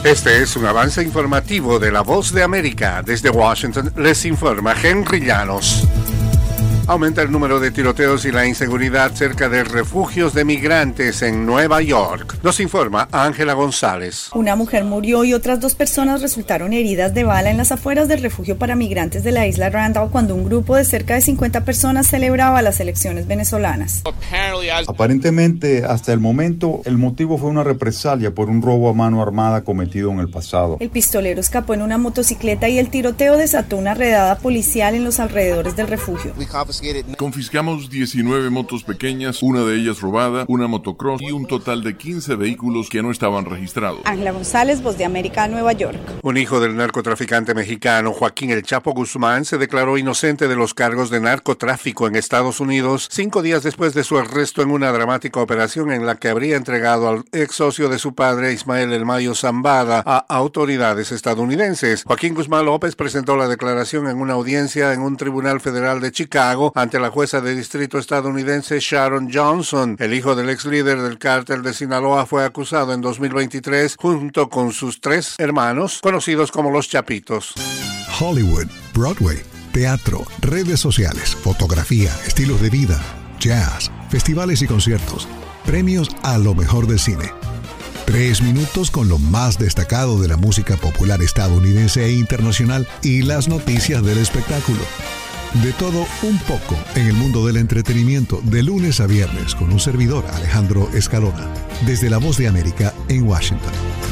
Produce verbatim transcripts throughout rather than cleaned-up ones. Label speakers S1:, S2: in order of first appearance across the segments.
S1: Este es un avance informativo de La Voz de América. Desde Washington les informa Henry Llanos. Aumenta el número de tiroteos y la inseguridad cerca de refugios de migrantes en Nueva York. Nos informa Ángela González.
S2: Una mujer murió y otras dos personas resultaron heridas de bala en las afueras del refugio para migrantes de la isla Randall cuando un grupo de cerca de cincuenta personas celebraba las elecciones venezolanas.
S3: Aparentemente, hasta el momento, el motivo fue una represalia por un robo a mano armada cometido en el pasado.
S2: El pistolero escapó en una motocicleta y el tiroteo desató una redada policial en los alrededores del refugio.
S4: Confiscamos diecinueve motos pequeñas, una de ellas robada, una motocross y un total de quince vehículos que no estaban registrados.
S2: Ángela González, Voz de América, Nueva York.
S1: Un hijo del narcotraficante mexicano Joaquín El Chapo Guzmán se declaró inocente de los cargos de narcotráfico en Estados Unidos cinco días después de su arresto en una dramática operación en la que habría entregado al ex socio de su padre, Ismael El Mayo Zambada, a autoridades estadounidenses. Joaquín Guzmán López presentó la declaración en una audiencia en un tribunal federal de Chicago ante la jueza de distrito estadounidense Sharon Johnson. El hijo del ex líder del cártel de Sinaloa fue acusado en dos mil veintitrés junto con sus tres hermanos, conocidos como los Chapitos.
S5: Hollywood, Broadway, teatro, redes sociales, fotografía, estilos de vida, jazz, festivales y conciertos, premios a lo mejor del cine. Tres minutos con lo más destacado de la música popular estadounidense e internacional y las noticias del espectáculo. De todo un poco en el mundo del entretenimiento de lunes a viernes con un servidor, Alejandro Escalona, desde La Voz de América en Washington.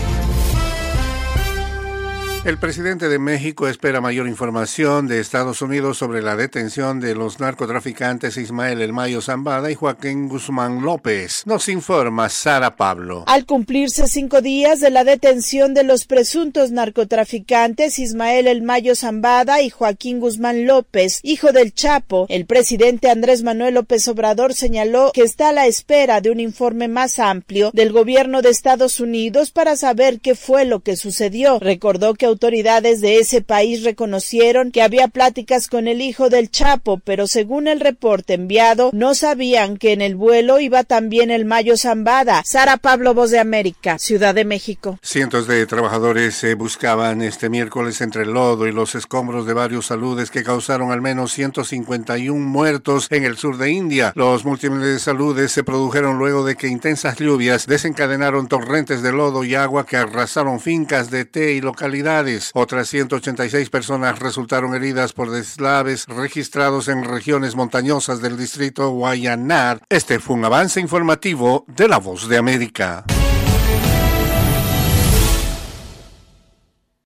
S1: El presidente de México espera mayor información de Estados Unidos sobre la detención de los narcotraficantes Ismael El Mayo Zambada y Joaquín Guzmán López. Nos informa Sara Pablo.
S6: Al cumplirse cinco días de la detención de los presuntos narcotraficantes Ismael El Mayo Zambada y Joaquín Guzmán López, hijo del Chapo, el presidente Andrés Manuel López Obrador señaló que está a la espera de un informe más amplio del gobierno de Estados Unidos para saber qué fue lo que sucedió. Recordó que autoridades de ese país reconocieron que había pláticas con el hijo del Chapo, pero según el reporte enviado, no sabían que en el vuelo iba también el Mayo Zambada. Sara Pablo, Voz de América, Ciudad de México.
S1: Cientos de trabajadores se buscaban este miércoles entre el lodo y los escombros de varios aludes que causaron al menos ciento cincuenta y uno muertos en el sur de India. Los múltiples aludes se produjeron luego de que intensas lluvias desencadenaron torrentes de lodo y agua que arrasaron fincas de té y localidades. Otras ciento ochenta y seis personas resultaron heridas por deslaves registrados en regiones montañosas del distrito Wayanad. Este fue un avance informativo de La Voz de América.